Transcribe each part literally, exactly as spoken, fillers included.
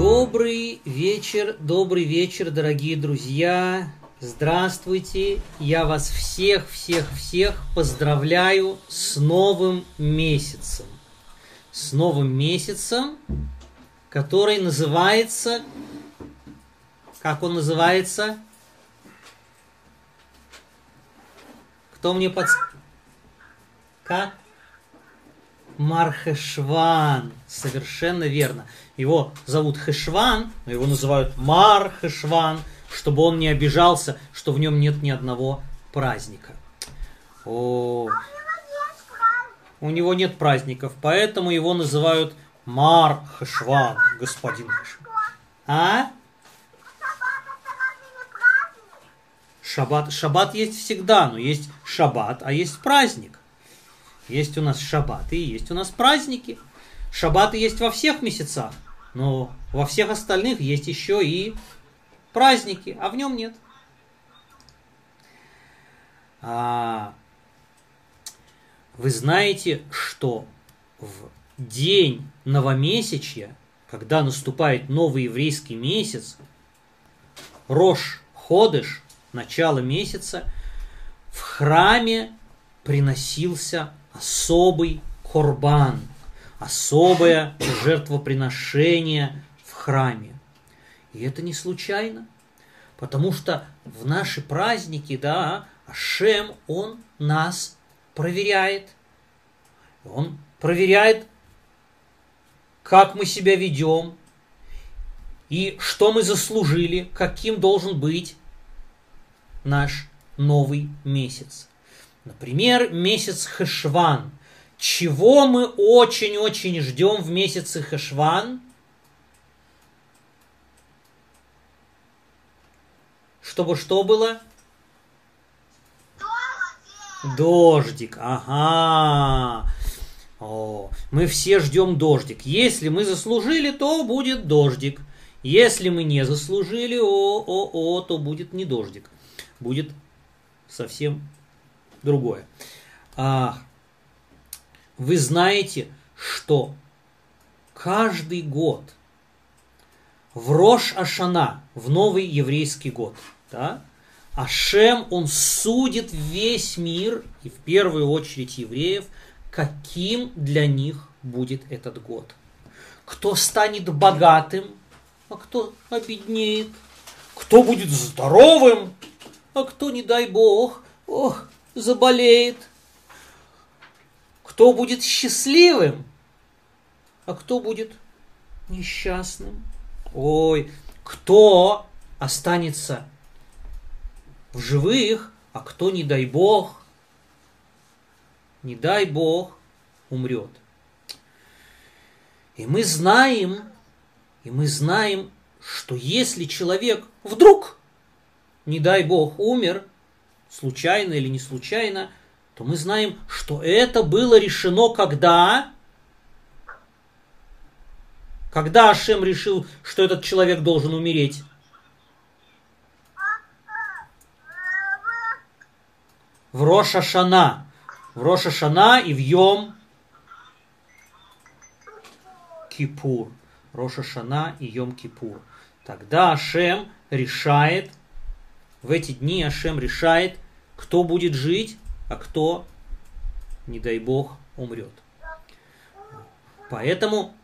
Добрый вечер, добрый вечер, дорогие друзья. Здравствуйте. Я вас всех, всех, всех поздравляю с новым месяцем. С новым месяцем, который называется... Как он называется? Кто мне под... Как? Мархешван. Совершенно верно. Его зовут Хешван, но его называют Мархешван, чтобы он не обижался, что в нем нет ни одного праздника. О, у него нет праздников, поэтому его называют Мархешван, господин Хешван. А? Шаббат, шаббат есть всегда, но есть шаббат, а есть праздник. Есть у нас шаббаты и есть у нас праздники. Шаббаты есть во всех месяцах, но во всех остальных есть еще и праздники, а в нем нет. А, вы знаете, что в день новомесячья, когда наступает новый еврейский месяц, Рош Ходеш, начало месяца, в храме приносился особый корбан, особое жертвоприношение в храме. И это не случайно, потому что в наши праздники, да, Ашем, он нас проверяет. Он проверяет, как мы себя ведем и что мы заслужили, каким должен быть наш новый месяц. Например, месяц Хешван. Чего мы очень-очень ждем в месяце Хешван? Чтобы что было? Дождик. Дождик, ага. О, мы все ждем дождик. Если мы заслужили, то будет дождик. Если мы не заслужили, о-о-о, то будет не дождик. Будет совсем другое. А, вы знаете, что каждый год в Рош Ашана, в новый еврейский год, да, Ашем, он судит весь мир, и в первую очередь евреев, каким для них будет этот год. Кто станет богатым, а кто обеднеет. Кто будет здоровым, а кто, не дай Бог, ох, заболеет. Кто будет счастливым, а кто будет несчастным. Ой, кто останется в живых, а кто, не дай Бог, не дай Бог, умрет. И мы знаем, и мы знаем, что если человек вдруг, не дай Бог, умер, случайно или не случайно, то мы знаем, что это было решено когда? Когда Ашем решил, что этот человек должен умереть? В Рош Ашана. В Рош Ашана и в Йом Кипур. Рош Ашана и Йом Кипур. Тогда Ашем решает, в эти дни Ашем решает, кто будет жить, а кто, не дай Бог, умрет. Поэтому,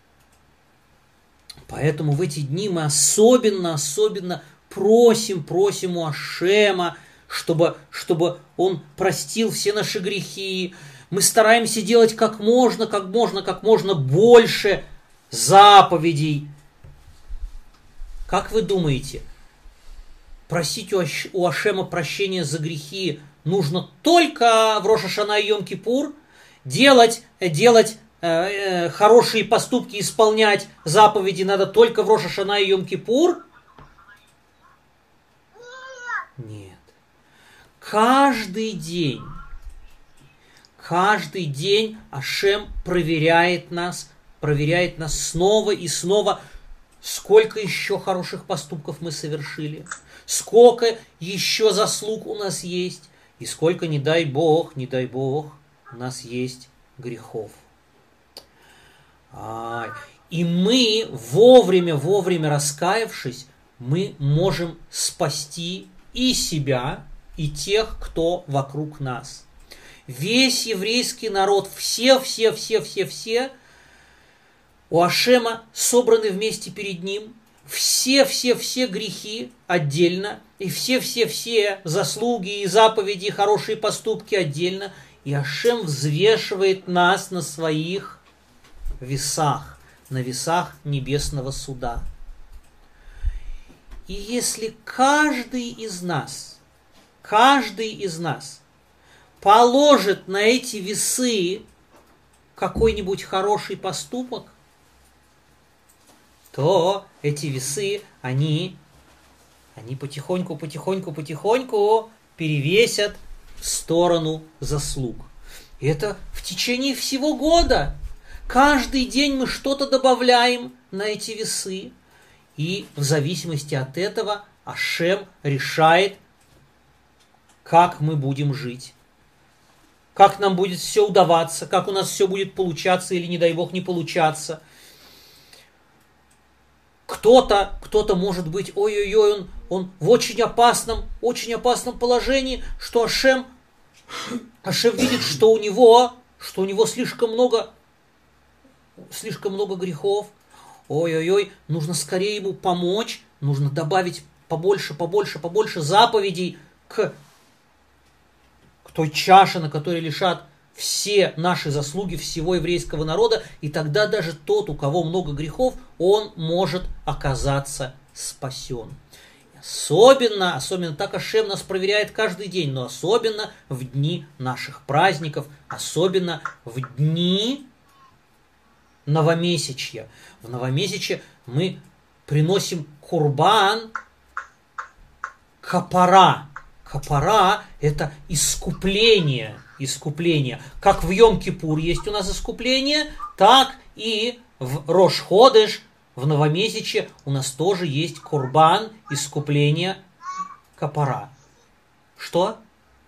поэтому в эти дни мы особенно, особенно просим, просим у Ашема, чтобы, чтобы Он простил все наши грехи. Мы стараемся делать как можно, как можно, как можно больше заповедей. Как вы думаете, просить у Ашема прощения за грехи нужно только в Рош Ашана и Йом Кипур? Делать, делать э, э, хорошие поступки, исполнять заповеди надо только в Рош Ашана и Йом Кипур? Нет. Каждый день, каждый день Ашем проверяет нас, проверяет нас снова и снова, сколько еще хороших поступков мы совершили, сколько еще заслуг у нас есть, и сколько, не дай Бог, не дай Бог, у нас есть грехов. Ай. И мы, вовремя, вовремя раскаявшись, мы можем спасти и себя, и тех, кто вокруг нас. Весь еврейский народ, все, все, все, все, все у Ашема собраны вместе перед ним. Все, все, все грехи отдельно, и все, все, все заслуги и заповеди, и хорошие поступки отдельно. И Ашем взвешивает нас на своих весах, на весах небесного суда. И если каждый из нас, каждый из нас положит на эти весы какой-нибудь хороший поступок, то эти весы, они, они потихоньку, потихоньку, потихоньку перевесят в сторону заслуг. И это в течение всего года. Каждый день мы что-то добавляем на эти весы. И в зависимости от этого Ашем решает, как мы будем жить. Как нам будет все удаваться, как у нас все будет получаться или, не дай Бог, не получаться. Кто-то, кто-то может быть, ой-ой-ой, он, он в очень опасном, очень опасном положении, что Ашем, Ашем видит, что у него, что у него слишком много, слишком много грехов. Ой-ой-ой, нужно скорее ему помочь, нужно добавить побольше, побольше, побольше заповедей к, к той чаше, на которой лежат все наши заслуги всего еврейского народа, и тогда даже тот, у кого много грехов, он может оказаться спасен. Особенно, особенно так Ашем нас проверяет каждый день, но особенно в дни наших праздников, особенно в дни новомесячья. В новомесячье мы приносим курбан капара. Капара – это искупление. Искупление. Как в Йом-Кипур есть у нас искупление, так и в Рош-Ходеш, в новомесячье, у нас тоже есть курбан, искупление капара. Что?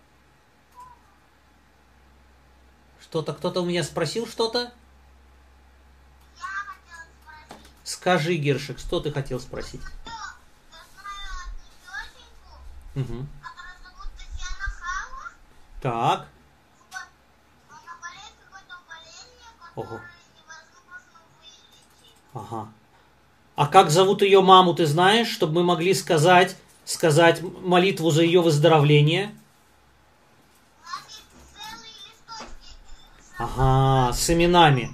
Что-то, кто-то у меня спросил что-то? Скажи, Гершик, что ты хотел спросить? Угу. Так. Ого. Ага. А как зовут ее маму, ты знаешь, чтобы мы могли сказать, сказать молитву за ее выздоровление? Ага, с именами.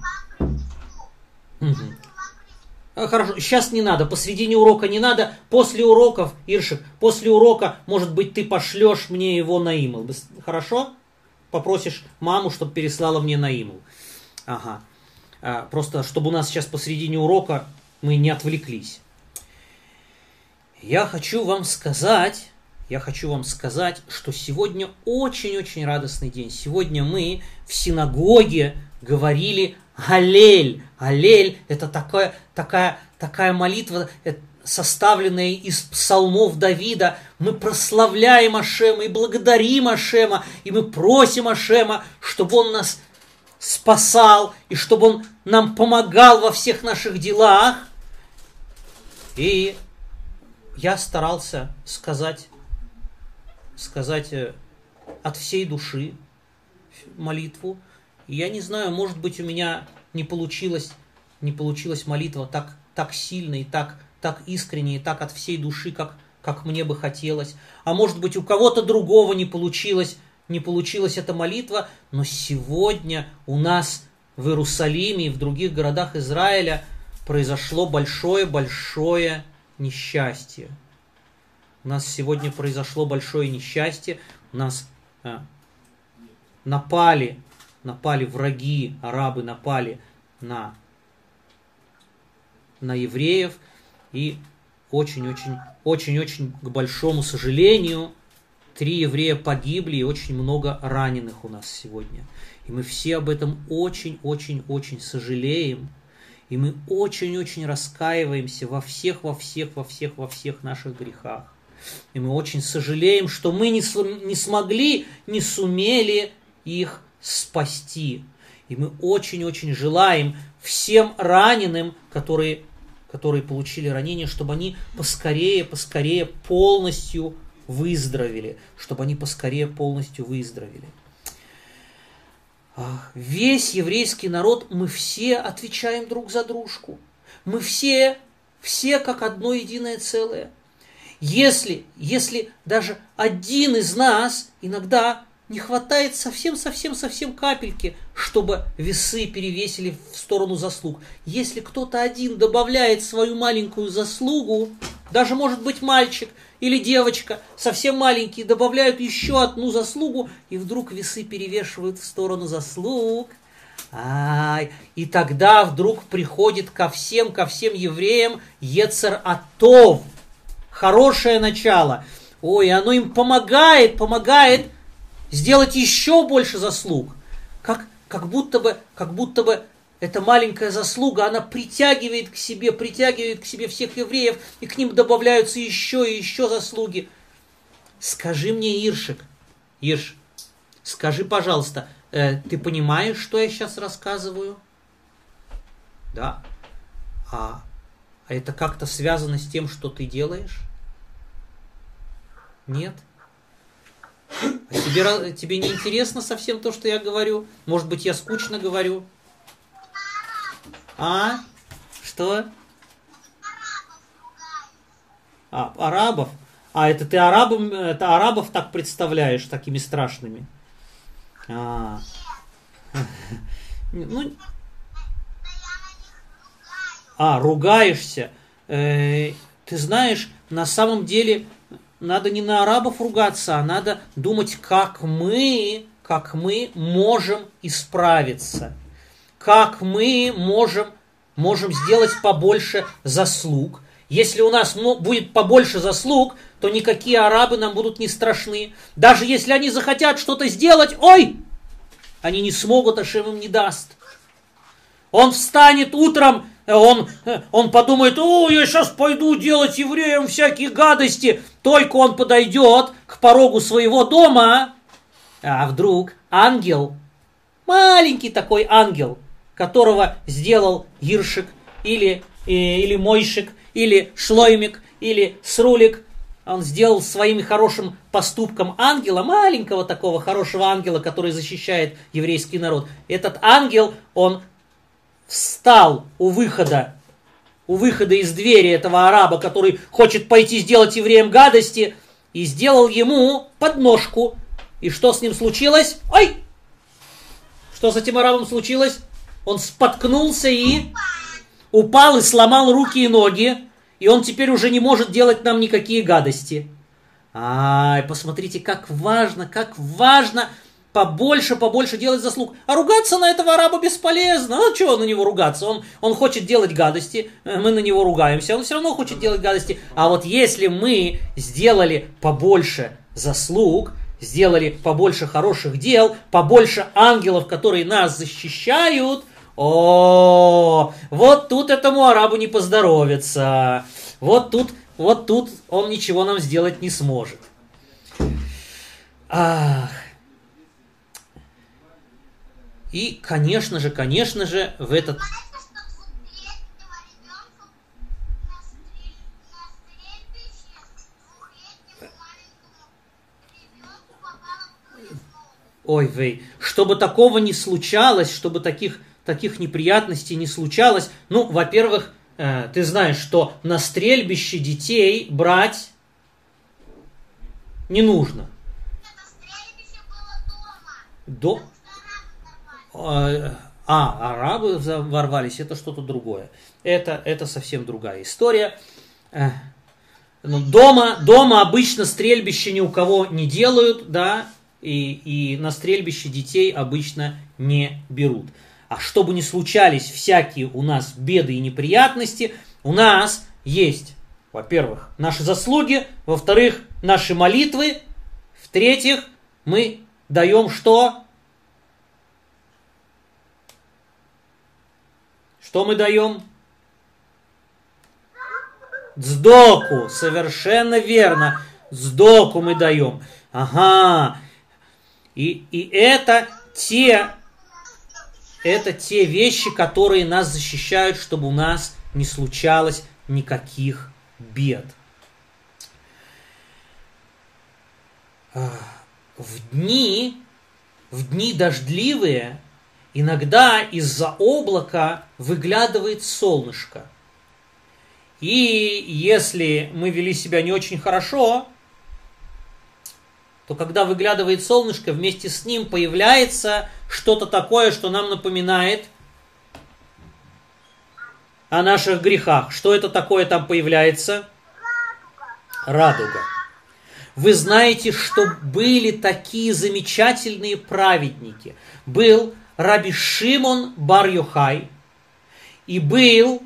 Угу. Хорошо, сейчас не надо, посредине урока не надо. После уроков, Иршик, после урока, может быть, ты пошлешь мне его на имейл. Хорошо? Попросишь маму, чтобы переслала мне на имейл. Ага. Просто, чтобы у нас сейчас посредине урока мы не отвлеклись. Я хочу вам сказать, я хочу вам сказать, что сегодня очень-очень радостный день. Сегодня мы в синагоге говорили Аллель. Аллель – это такая, такая, такая молитва, составленная из псалмов Давида. Мы прославляем Ашема и благодарим Ашема, и мы просим Ашема, чтобы Он нас спасал, и чтобы Он нам помогал во всех наших делах. И я старался сказать, сказать от всей души молитву. И я не знаю, может быть, у меня не получилась, не получилась молитва так, так сильно и так, так искренне, и так от всей души, как, как мне бы хотелось. А может быть, у кого-то другого не получилось, не получилась эта молитва, но сегодня у нас в Иерусалиме и в других городах Израиля произошло большое-большое несчастье. У нас сегодня произошло большое несчастье. У нас а, напали, напали враги, арабы напали на, на евреев. И очень-очень, очень-очень к большому сожалению, три еврея погибли и очень много раненых у нас сегодня. И мы все об этом очень-очень-очень сожалеем. И мы очень-очень раскаиваемся во всех, во всех, во всех, во всех наших грехах. И мы очень сожалеем, что мы не, не смогли, не сумели их спасти. И мы очень-очень желаем всем раненым, которые, которые получили ранения, чтобы они поскорее, поскорее полностью выздоровели. Чтобы они поскорее полностью выздоровели. Весь еврейский народ, мы все отвечаем друг за дружку. Мы все, все как одно единое целое. Если, если даже один из нас иногда не хватает совсем-совсем-совсем капельки, чтобы весы перевесили в сторону заслуг. Если кто-то один добавляет свою маленькую заслугу, даже может быть мальчик или девочка, совсем маленькие, добавляют еще одну заслугу, и вдруг весы перевешивают в сторону заслуг. Ай, и тогда вдруг приходит ко всем, ко всем евреям Йецер Атов, хорошее начало. Ой, оно им помогает, помогает сделать еще больше заслуг. Как, как, будто бы, как будто бы эта маленькая заслуга, она притягивает к себе, притягивает к себе всех евреев, и к ним добавляются еще и еще заслуги. Скажи мне, Иршик, Ирш, скажи, пожалуйста, э, ты понимаешь, что я сейчас рассказываю? Да. А, а это как-то связано с тем, что ты делаешь? Нет? А тебе, тебе не интересно совсем то, что я говорю? Может быть, я скучно говорю? А? Что? А, арабов? А, это ты арабам, это арабов так представляешь, такими страшными? А. Ну, а, ругаешься. Э, ты знаешь, на самом деле надо не на арабов ругаться, а надо думать, как мы, как мы можем исправиться. Как мы можем, можем сделать побольше заслуг. Если у нас будет побольше заслуг, то никакие арабы нам будут не страшны. Даже если они захотят что-то сделать, ой, они не смогут, Ашем им не даст. Он встанет утром, он, он подумает, о, я сейчас пойду делать евреям всякие гадости. Только он подойдет к порогу своего дома, а вдруг ангел, маленький такой ангел, которого сделал Иршик, или, или Мойшик, или Шлоймик, или Срулик, он сделал своим хорошим поступком ангела, маленького такого хорошего ангела, который защищает еврейский народ. Этот ангел, он встал у выхода, у выхода из двери этого араба, который хочет пойти сделать евреям гадости, и сделал ему подножку. И что с ним случилось? Ой! Что с этим арабом случилось? Он споткнулся и упал и сломал руки и ноги, и он теперь уже не может делать нам никакие гадости. Ай, посмотрите, как важно, как важно побольше, побольше делать заслуг. А ругаться на этого араба бесполезно. Ну, чего на него ругаться? Он, он хочет делать гадости, мы на него ругаемся, он все равно хочет делать гадости. А вот если мы сделали побольше заслуг, сделали побольше хороших дел, побольше ангелов, которые нас защищают, о, вот тут этому арабу не поздоровится. Вот тут, вот тут он ничего нам сделать не сможет. Ах. И, конечно же, конечно же, в этот... Ой, вей, чтобы такого не случалось, чтобы таких, таких неприятностей не случалось, ну, во-первых, э, ты знаешь, что на стрельбище детей брать не нужно. До... А, арабы ворвались, это что-то другое. Это, это совсем другая история. Дома, дома обычно стрельбище ни у кого не делают, да, и, и на стрельбище детей обычно не берут. А чтобы не случались всякие у нас беды и неприятности, у нас есть, во-первых, наши заслуги, во-вторых, наши молитвы, в-третьих, мы даем что? Что мы даем? Цдоку, совершенно верно. Цдоку мы даем. Ага. И, и это те, это те вещи, которые нас защищают, чтобы у нас не случалось никаких бед. В дни, в дни дождливые иногда из-за облака выглядывает солнышко. И если мы вели себя не очень хорошо, то когда выглядывает солнышко, вместе с ним появляется что-то такое, что нам напоминает о наших грехах. Что это такое там появляется? Радуга. Вы знаете, что были такие замечательные праведники. Был Раби Шимон бар Йохай, и был,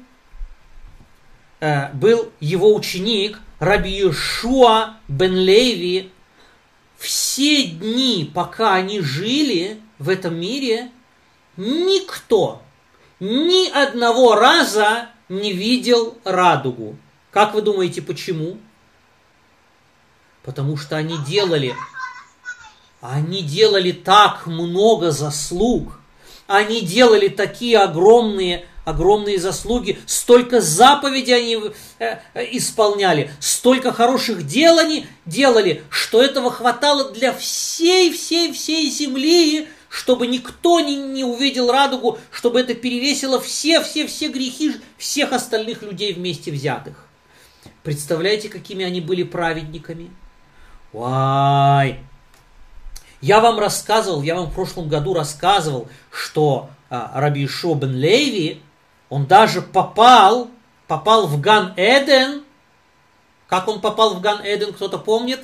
э, был его ученик Раби Йошуа бен Леви. Все дни, пока они жили в этом мире, никто ни одного раза не видел радугу. Как вы думаете, почему? Потому что они делали, они делали так много заслуг, они делали такие огромные, огромные заслуги, столько заповедей они э, исполняли, столько хороших дел они делали, что этого хватало для всей, всей, всей земли, чтобы никто не, не увидел радугу, чтобы это перевесило все, все, все грехи всех остальных людей вместе взятых. Представляете, какими они были праведниками? Вай! Я вам рассказывал, я вам в прошлом году рассказывал, что а, Раби Йошуа бен Леви, он даже попал, попал в Ган-Эден. Как он попал в Ган-Эден, кто-то помнит?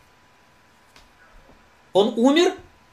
Он умер?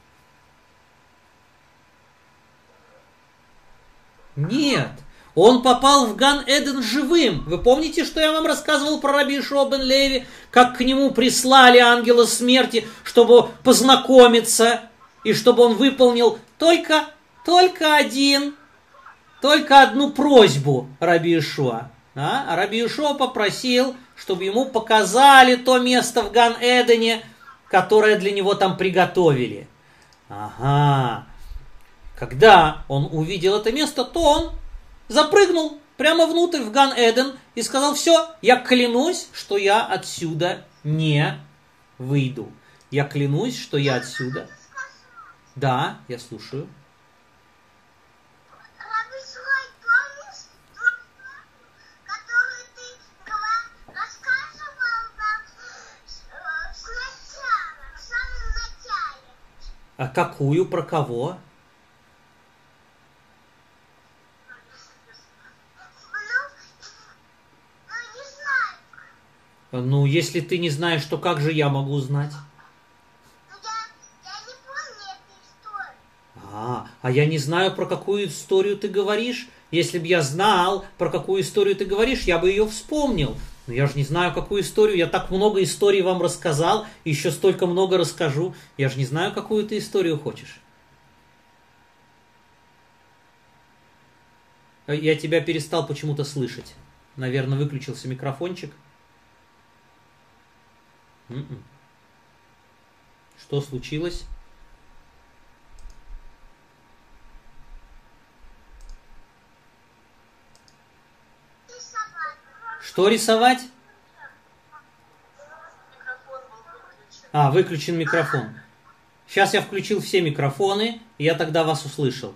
Нет. Он попал в Ган-Эден живым. Вы помните, что я вам рассказывал про Раби Йошуа бен Леви? Как к нему прислали ангела смерти, чтобы познакомиться, и чтобы он выполнил только, только один, только одну просьбу Раби Йошуа. А? А Раби Йошуа попросил, чтобы ему показали то место в Ган-Эдене, которое для него там приготовили. Ага. Когда он увидел это место, то он запрыгнул прямо внутрь в Ган-Эден и сказал: все, я клянусь, что я отсюда не выйду. Я клянусь, что я отсюда. Да, я слушаю. А какую, про кого? Ну, если ты не знаешь, то как же я могу знать? Ну, я, я не помню эту историю. А, а я не знаю, про какую историю ты говоришь. Если бы я знал, про какую историю ты говоришь, я бы ее вспомнил. Но я же не знаю, какую историю. Я так много историй вам рассказал, еще столько много расскажу. Я же не знаю, какую ты историю хочешь. Я тебя перестал почему-то слышать. Наверное, выключился микрофончик. М-м. Что случилось? Что рисовать? А, выключен микрофон. Сейчас я включил все микрофоны, и я тогда вас услышал.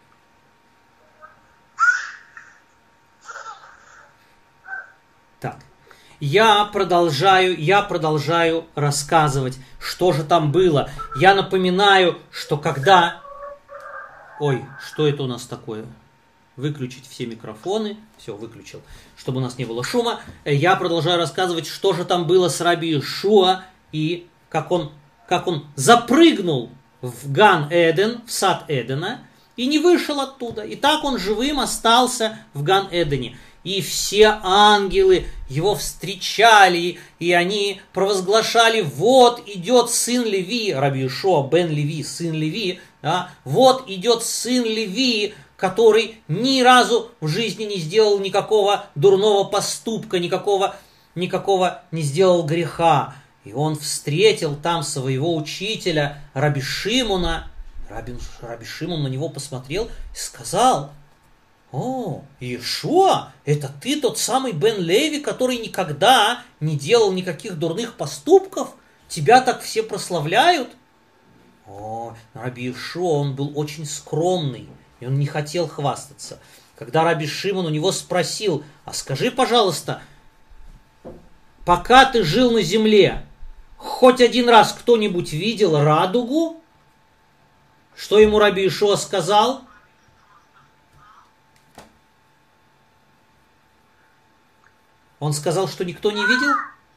Так. Я продолжаю, я продолжаю рассказывать, что же там было. Я напоминаю, что когда... Ой, что это у нас такое? Выключить все микрофоны. Все, выключил, чтобы у нас не было шума. Я продолжаю рассказывать, что же там было с Раби Йошуа и как он, как он запрыгнул в Ган-Эден, в сад Эдена, и не вышел оттуда. И так он живым остался в Ган-Эдене. И все ангелы его встречали, и они провозглашали: вот идет сын Леви, Раби Йошуа бен Леви, сын Леви, да, вот идет сын Леви, который ни разу в жизни не сделал никакого дурного поступка, никакого, никакого не сделал греха. И он встретил там своего учителя Раби Шимона, Раби, Раби Шимон на него посмотрел и сказал: «О, Иешуа, это ты тот самый Бен Леви, который никогда не делал никаких дурных поступков? Тебя так все прославляют?» О, Раби Иешуа, он был очень скромный, и он не хотел хвастаться. Когда Раби Шимон у него спросил: «А скажи, пожалуйста, пока ты жил на земле, хоть один раз кто-нибудь видел радугу?» Что ему Раби Иешуа сказал? Он сказал, что никто не видел?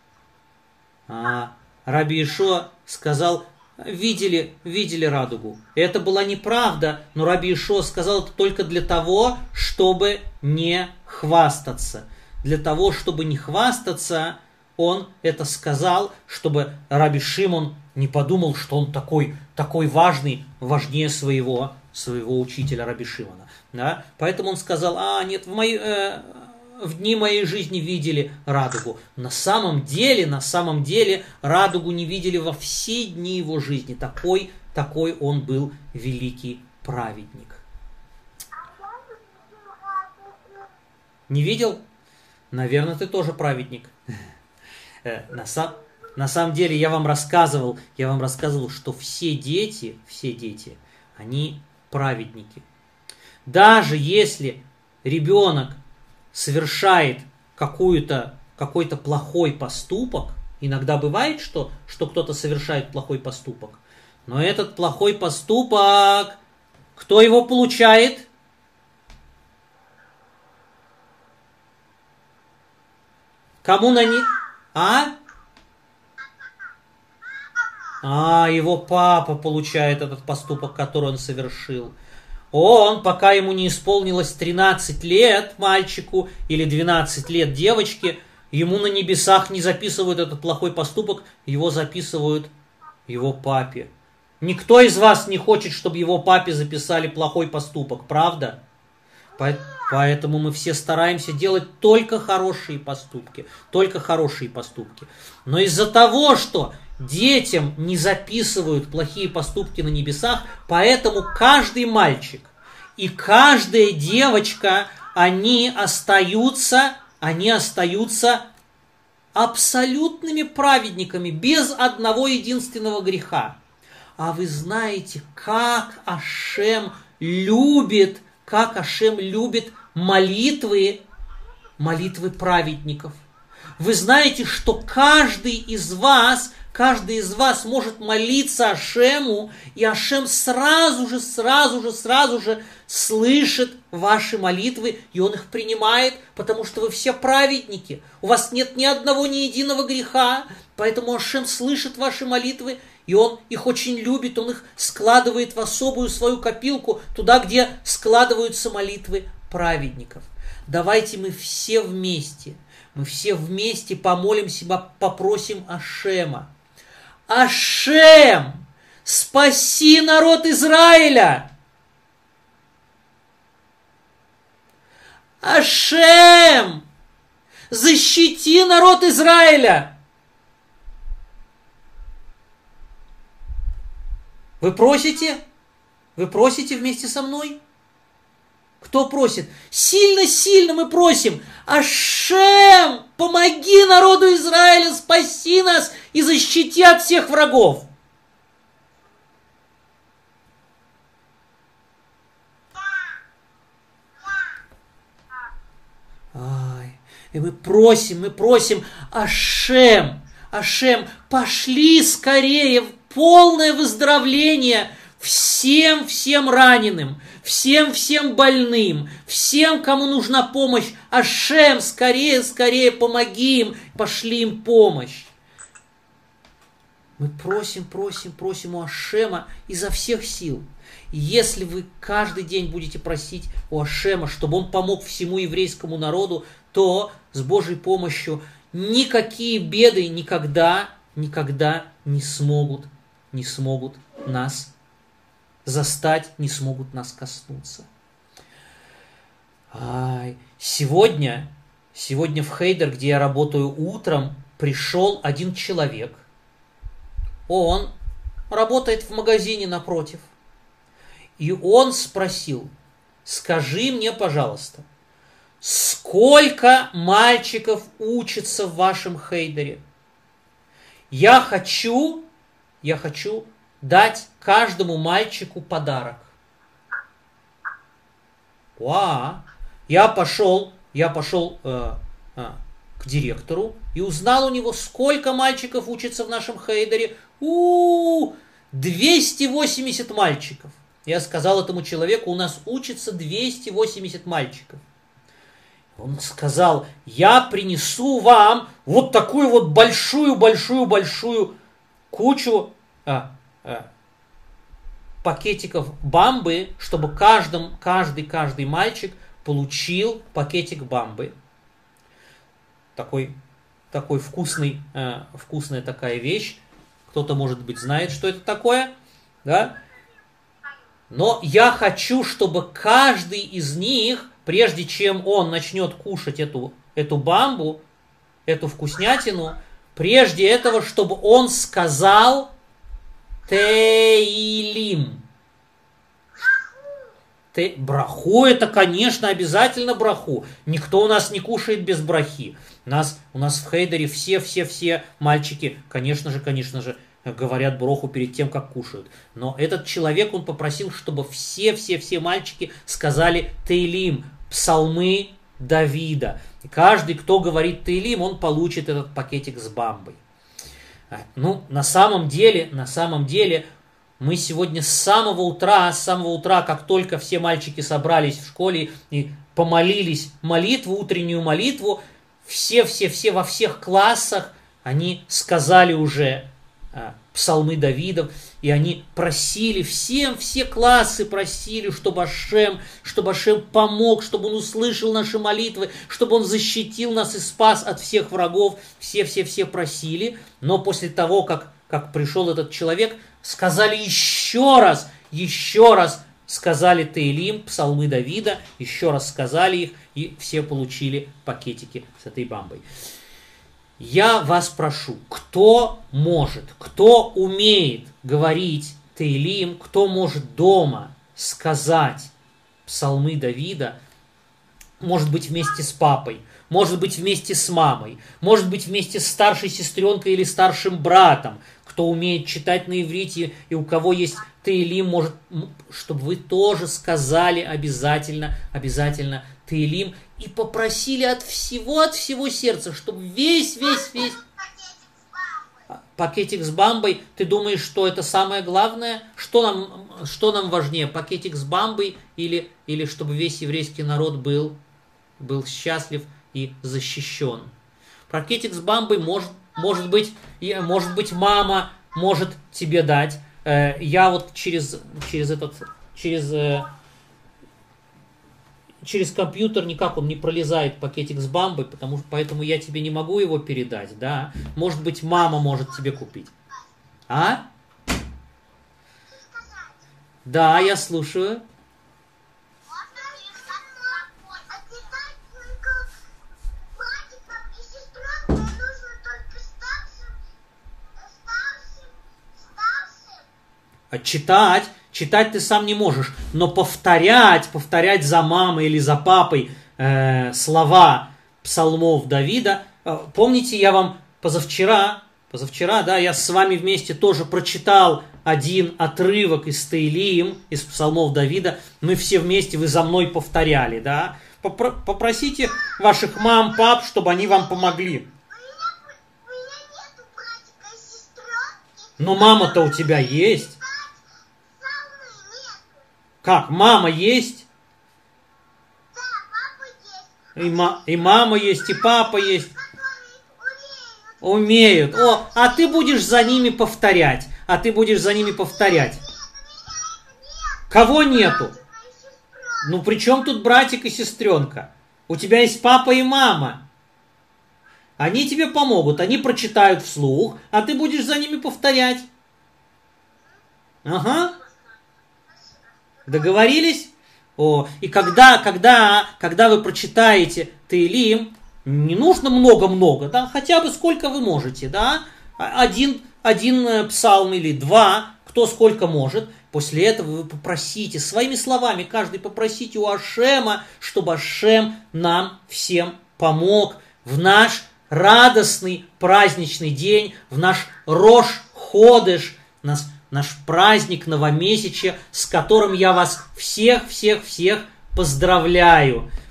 А Раби Иешуа сказал: видели, видели радугу. Это была неправда, но Раби Иешуа сказал это только для того, чтобы не хвастаться. Для того, чтобы не хвастаться, он это сказал, чтобы Раби Шимон не подумал, что он такой, такой важный, важнее своего, своего учителя Раби Шимона. Да? Поэтому он сказал: а, нет, в моей... Э, в дни моей жизни видели радугу. На самом деле, на самом деле, радугу не видели во все дни его жизни. Такой, такой он был великий праведник. Не видел? Наверное, ты тоже праведник. На, сам, на самом деле, я вам рассказывал, я вам рассказывал, что все дети, все дети, они праведники. Даже если ребенок совершает какую-то, какой-то плохой поступок, иногда бывает, что, что кто-то совершает плохой поступок, но этот плохой поступок, кто его получает? Кому на них? А? А, его папа получает этот поступок, который он совершил. Он, пока ему не исполнилось тринадцать лет мальчику или двенадцать лет девочке, ему на небесах не записывают этот плохой поступок, его записывают его папе. Никто из вас не хочет, чтобы его папе записали плохой поступок, правда? Поэтому мы все стараемся делать только хорошие поступки, только хорошие поступки. Но из-за того, что детям не записывают плохие поступки на небесах, поэтому каждый мальчик и каждая девочка, они остаются, они остаются абсолютными праведниками, без одного единственного греха. А вы знаете, как Ашем любит, как Ашем любит молитвы, молитвы праведников. Вы знаете, что каждый из вас, каждый из вас может молиться Ашему, и Ашем сразу же, сразу же, сразу же слышит ваши молитвы, и Он их принимает, потому что вы все праведники. У вас нет ни одного, ни единого греха, поэтому Ашем слышит ваши молитвы, и Он их очень любит, Он их складывает в особую свою копилку, туда, где складываются молитвы праведников. Давайте мы все вместе, мы все вместе помолимся, попросим Ашема. Ашем, спаси народ Израиля! Ашем, защити народ Израиля! Вы просите? Вы просите вместе со мной? Кто просит? Сильно-сильно мы просим. Ашем, помоги народу Израиля, спаси нас и защити от всех врагов. Ай, и мы просим, мы просим, Ашем, Ашем, пошли скорее в полное выздоровление всем-всем раненым, всем-всем больным, всем, кому нужна помощь. Ашем, скорее, скорее помоги им, пошли им помощь. Мы просим, просим, просим у Ашема изо всех сил. Если вы каждый день будете просить у Ашема, чтобы он помог всему еврейскому народу, то с Божьей помощью никакие беды никогда, никогда не смогут, не смогут нас застать, не смогут нас коснуться. Ай, сегодня, сегодня в Хейдер, где я работаю утром, пришел один человек. Он работает в магазине напротив. И он спросил: скажи мне, пожалуйста, сколько мальчиков учатся в вашем хейдере? Я хочу, я хочу дать каждому мальчику подарок. Уа! Я пошел, я пошел э, э, к директору и узнал у него, сколько мальчиков учатся в нашем хейдере. У-у-у! двести восемьдесят мальчиков. Я сказал этому человеку: у нас учатся двести восемьдесят мальчиков. Он сказал: я принесу вам вот такую вот большую-большую-большую кучу а, а, пакетиков бамбы, чтобы каждым, каждый, каждый мальчик получил пакетик бамбы. Такой, такой вкусный, э, вкусная такая вещь. Кто-то, может быть, знает, что это такое, да? Но я хочу, чтобы каждый из них, прежде чем он начнет кушать эту, эту бамбу, эту вкуснятину, прежде этого, чтобы он сказал Теилим. Те, браху это, конечно, обязательно браху. Никто у нас не кушает без брахи. У нас, у нас в хейдере все-все-все мальчики, конечно же, конечно же, говорят броху перед тем, как кушают. Но этот человек, он попросил, чтобы все-все-все мальчики сказали Теилим, псалмы Давида. И каждый, кто говорит Теилим, он получит этот пакетик с бамбой. Ну, на самом деле, на самом деле, мы сегодня с самого утра, с самого утра, как только все мальчики собрались в школе и помолились молитву, утреннюю молитву, все-все-все во всех классах, они сказали уже а, псалмы Давидов, и они просили, всем, все классы просили, чтобы Ашем, чтобы Ашем помог, чтобы он услышал наши молитвы, чтобы он защитил нас и спас от всех врагов. Все-все-все просили, но после того, как, как пришел этот человек, сказали еще раз, еще раз сказали Теилим, псалмы Давида, еще раз сказали их, и все получили пакетики с этой бамбой. Я вас прошу, кто может, кто умеет говорить Теилим, кто может дома сказать псалмы Давида, может быть вместе с папой, может быть вместе с мамой, может быть вместе с старшей сестренкой или старшим братом, кто умеет читать на иврите и у кого есть Теилим, может, чтобы вы тоже сказали обязательно, обязательно Теилим и попросили от всего, от всего сердца, чтобы весь, весь, весь пакетик с бамбой. Ты думаешь, что это самое главное? Что нам, что нам важнее, пакетик с бамбой или, или чтобы весь еврейский народ был, был счастлив и защищен? Пакетик с бамбой может, может быть, может быть, мама может тебе дать. Я вот через, через этот, через, через компьютер никак он не пролезает, пакетик с бамбой, потому, поэтому я тебе не могу его передать, да. Может быть, мама может тебе купить. А? Да, я слушаю. Читать, читать ты сам не можешь, но повторять, повторять за мамой или за папой э, слова псалмов Давида. Э, помните, я вам позавчера, позавчера, да, я с вами вместе тоже прочитал один отрывок из Теилим, из псалмов Давида. Мы все вместе, вы за мной повторяли, да. Попро- попросите ваших мам, пап, чтобы они вам помогли. Но мама-то у тебя есть. Как? Мама есть? Да, папа есть. И, ма- и мама есть, и папа есть. Умеют. О, а ты будешь за ними повторять. А ты будешь за ними повторять. Кого нету? Ну при чем тут братик и сестренка? У тебя есть папа и мама. Они тебе помогут. Они прочитают вслух, а ты будешь за ними повторять. Ага. Договорились? О, и когда, когда, когда вы прочитаете Теилим, не нужно много-много, да, хотя бы сколько вы можете, да, один, один псалм или два, кто сколько может, После этого вы попросите, своими словами каждый попросите у Ашема, чтобы Ашем нам всем помог в наш радостный праздничный день, в наш Рош Ходеш, наш, наш праздник новомесячия, с которым я вас всех-всех-всех поздравляю.